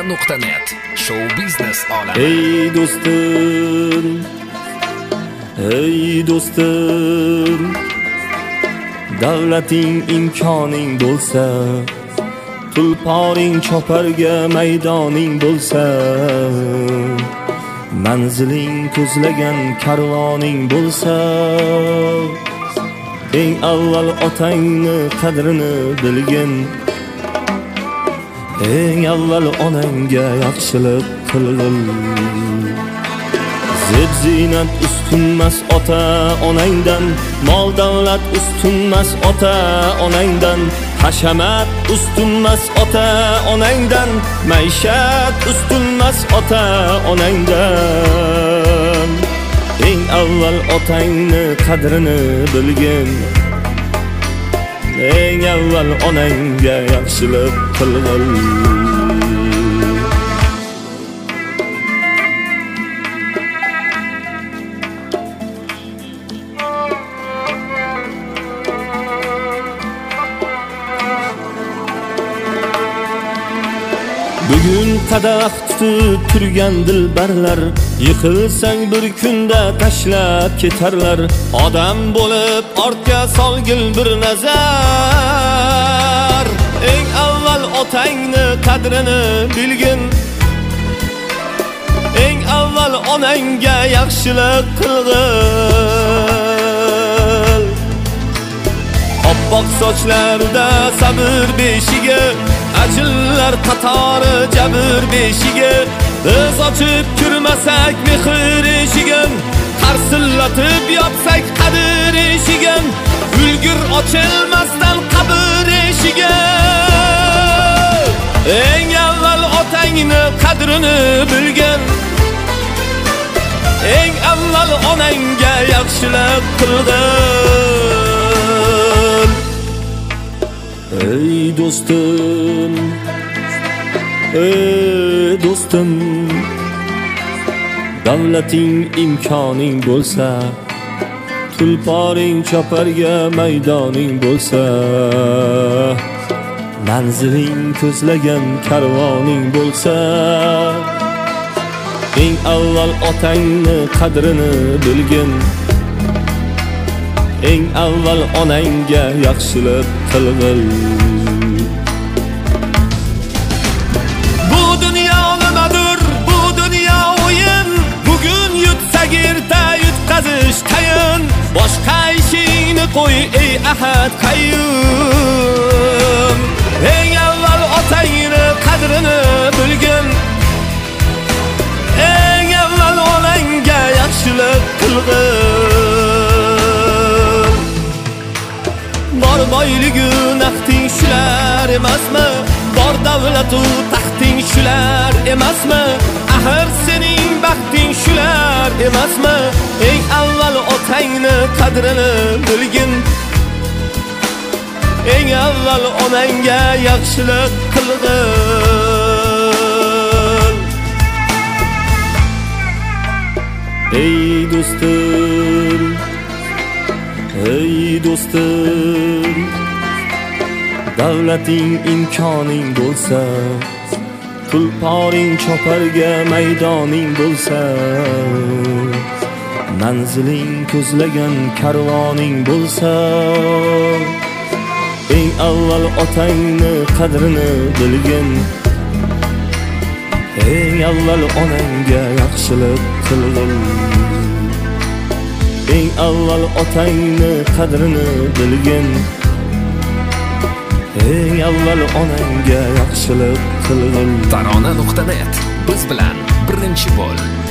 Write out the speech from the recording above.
Tarona.net Show biznes olami. Ey do'stim, davlating imkoning bo'lsa, tulporing choparga maydoning bo'lsa, manziling ko'zlagan karvoning bo'lsa, eng avval otangni qadrini bilgin, eng avval onangga yaxshilik qilgin. Zeb-ziynat ustunmas ota onangdan, mol davlat ustunmas ota onangdan, hashamat ustunmas ota onangdan, maishat ustunmas ota onangdan. Eng avval otangni qadrini bilgin, eng avval onangga yaxshilik qilgin. Bugun qadah tutib turgan dilbarlar, yiqilsang bir kunda tashlab ketarlar. Odam bo'lib ortga solgil bir nazar, eng avval otangni qadrini bilgin, eng avval onangga yaxshilik qilgin. Oppoq sochlarda sabr beshigi, ajillar qatori jabr beshigi, biz ochib kirmasak mehr eshigin, qarsillatib yopsak qadr eshigin, ulgur ochilmasdan qabr eshigi. Eng avval otangni qadrini bilgin, eng avval onangga yaxshilik qilgin. Ey do'stim, davlating imkoning bo'lsa, tulporing choparga maydoning bo'lsa, manziling ko'zlagan karvoning bo'lsa, eng avval otangni qadrini bilgin, eng avval onangga yaxshilik qilgin. Bu dunyo nimadir, bu dunyo o'yin, bugun yutsak erta yutqazish tayin. Boshqa ishingni qo'y ey ahad qayyum, eng avval otangni qadrini bilgin, eng avval onangga yaxshilik qilgin. Bor boyligu naqding shular emasmi? Bor davlatu taxting shular emasmi? Axir sening baxting shular emasmi? Eng avval otangni qadrini bilgin, eng avval onangga yaxshilik qilgin. Ey do'stim, davlating imkoning bo'lsa, tulporing choparga maydoning bo'lsa, manziling ko'zlagan karvoning bo'lsa, eng avval otangni qadrini bilgin, eng avval onangga yaxshilik qilgin. Eng avval otangni qadrini bilgin, eng avval onangga yaxshilik qilgin. Tarona.net biz bilan birinchi bo'l.